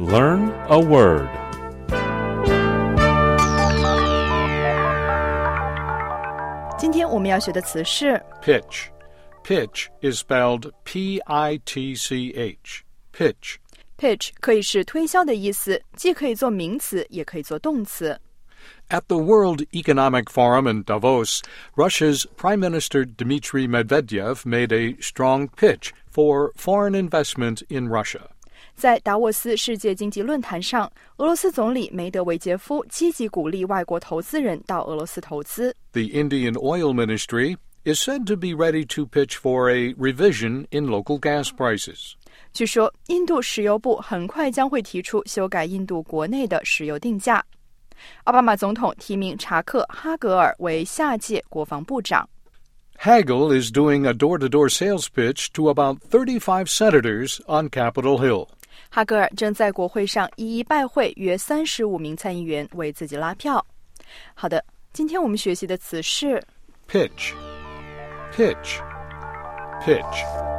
Learn a word. 今天我们要学的词是 Pitch. Pitch is spelled P-I-T-C-H. Pitch. Pitch 可以是推销的意思，既可以做名词，也可以做动词。 At the World Economic Forum in Davos, Russia's Prime Minister Dmitry Medvedev made a strong pitch for foreign investment in Russia. 在达沃斯世界经济论坛上，俄罗斯总理梅德韦杰夫积极鼓励外国投资人到俄罗斯投资。 The Indian Oil Ministry is said to be ready to pitch for a revision in local gas prices. 据说，印度石油部很快将会提出修改印度国内的石油定价。奥巴马总统提名查克·哈格尔为下届国防部长。 Hagel is doing a door-to-door sales pitch to about 35 senators on Capitol Hill. 哈格尔正在国会上一一拜会约35名参议员，为自己拉票。好的，今天我们学习的词是 Pitch. Pitch. Pitch.